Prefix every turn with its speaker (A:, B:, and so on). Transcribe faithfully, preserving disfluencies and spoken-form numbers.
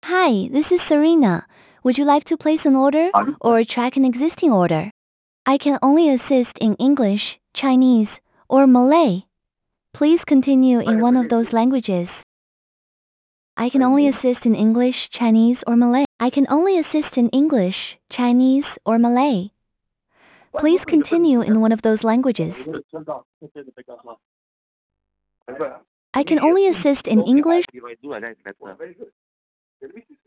A: Hi, this is Serena. Would you like to place an order or track an existing order? I can only assist in English, Chinese, or Malay. Please continue in one of those languages. I can only assist in English, Chinese, or Malay. I can only assist in English, Chinese, or Malay. Please continue in one of those languages. I can only assist in English.